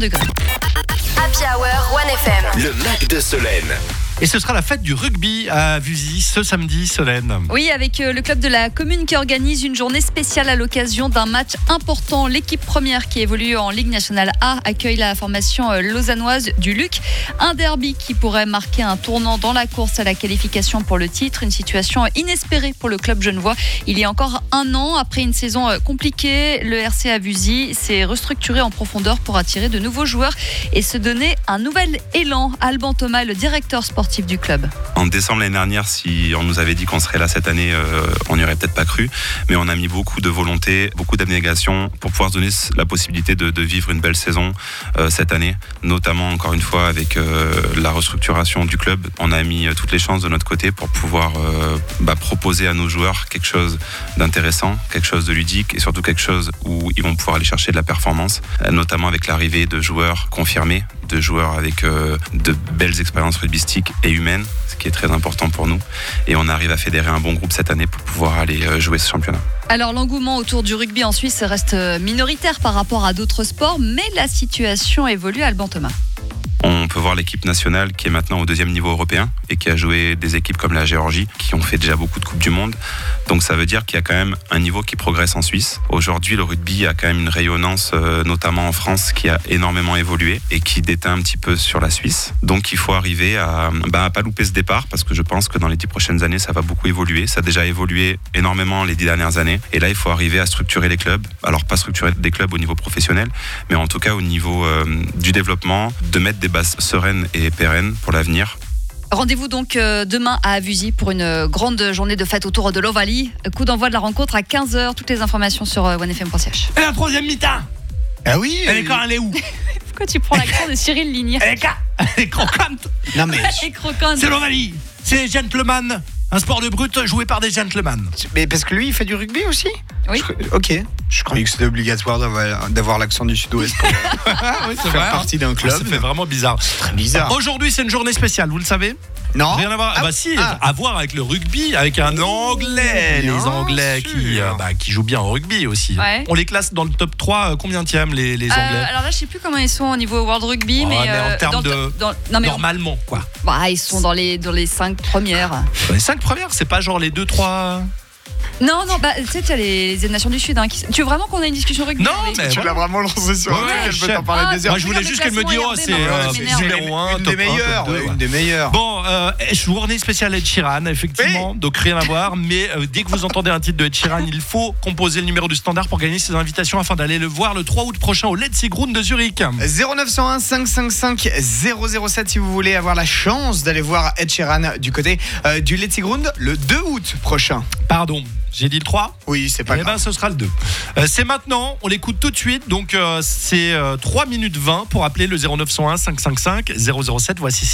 degrés. Happy Hour 1FM. Le Mac de Solène. Et ce sera la fête du rugby à Vuzy ce samedi, Solène. Oui, avec le club de la commune qui organise une journée spéciale à l'occasion d'un match important. L'équipe première qui évolue en Ligue nationale A accueille la formation lausannoise du Luc. Un derby qui pourrait marquer un tournant dans la course à la qualification pour le titre. Une situation inespérée pour le club genevois. Il y a encore un an, après une saison compliquée, le RC à Vuzy s'est restructuré en profondeur pour attirer de nouveaux joueurs et se donner un nouvel élan. Alban Thomas, le directeur sportif du club. En décembre l'année dernière, si on nous avait dit qu'on serait là cette année, on n'y aurait peut-être pas cru, mais on a mis beaucoup de volonté, beaucoup d'abnégation pour pouvoir se donner la possibilité de vivre une belle saison cette année, notamment encore une fois avec la restructuration du club. On a mis toutes les chances de notre côté pour pouvoir proposer à nos joueurs quelque chose d'intéressant, quelque chose de ludique et surtout quelque chose où ils vont pouvoir aller chercher de la performance, notamment avec l'arrivée de joueurs confirmés, de joueurs avec de belles expériences rugbystiques et humaines, ce qui est très important pour nous. Et on arrive à fédérer un bon groupe cette année pour pouvoir aller jouer ce championnat. Alors l'engouement autour du rugby en Suisse reste minoritaire par rapport à d'autres sports, mais la situation évolue. Alban Thomas. On peut voir l'équipe nationale qui est maintenant au 2e niveau européen et qui a joué des équipes comme la Géorgie qui ont fait déjà beaucoup de Coupes du Monde. Donc ça veut dire qu'il y a quand même un niveau qui progresse en Suisse. Aujourd'hui, le rugby a quand même une rayonnance, notamment en France, qui a énormément évolué et qui déteint un petit peu sur la Suisse. Donc il faut arriver à pas louper ce départ parce que je pense que dans les 10 prochaines années, ça va beaucoup évoluer. Ça a déjà évolué énormément les 10 dernières années. Et là, il faut arriver à structurer les clubs. Alors pas structurer des clubs au niveau professionnel, mais en tout cas au niveau du développement, de mettre des bases sereines et pérennes pour l'avenir. Rendez-vous donc demain à Vuzy pour une grande journée de fête autour de l'Ovalie. Coup d'envoi de la rencontre à 15h. Toutes les informations sur onefm.ch. Et la troisième mi-temps. Ah oui. Elle est où? Pourquoi tu prends l'accent de Cyril Ligny? Elle est croquante. Non mais Elle est croquante. C'est l'Ovalie. C'est gentleman. Un sport de brut joué par des gentlemen. mais parce que lui il fait du rugby aussi. Oui. Ok. Je croyais que c'était obligatoire d'avoir l'accent du Sud-Ouest pour Oui, c'est faire partie d'un club. Ça fait vraiment bizarre. Très bizarre. Aujourd'hui, c'est une journée spéciale, vous le savez? Non. Rien à voir. Ah. À voir avec le rugby, avec un Anglais. Bien Les Anglais sûr. qui jouent bien au rugby aussi. Ouais. On les classe dans le top 3, combienième les Anglais? Alors là, je sais plus comment ils sont au niveau World Rugby, Oh, mais en termes non, mais normalement, quoi. ils sont dans les 5 premières. Les 5 premières, c'est pas genre les 2-3. Non, tu sais, tu as les nations du Sud. Tu veux vraiment qu'on ait une discussion rugby? Non, Oui. mais Tu l'as vraiment lancé sur un truc, elle peut t'en parler des heures. Moi, je voulais juste qu'elle me dise, c'est numéro 1, Une top des 1, meilleures. top 2, Une des meilleures. Bon, journée spéciale Ed Sheeran, effectivement, donc rien à voir, mais dès que vous entendez un titre de Ed Sheeran, il faut composer le numéro du standard pour gagner ces invitations afin d'aller le voir le 3 août prochain au Letzigrund de Zurich. 0901 555 007 si vous voulez avoir la chance d'aller voir Ed Sheeran du côté du Letzigrund le 2 août prochain. Pardon, j'ai dit le 3 ? Oui, c'est pas Eh grave. ben, ce sera le 2. C'est maintenant, on l'écoute tout de suite, donc c'est 3 minutes 20 pour appeler le 0901 555 007. Voici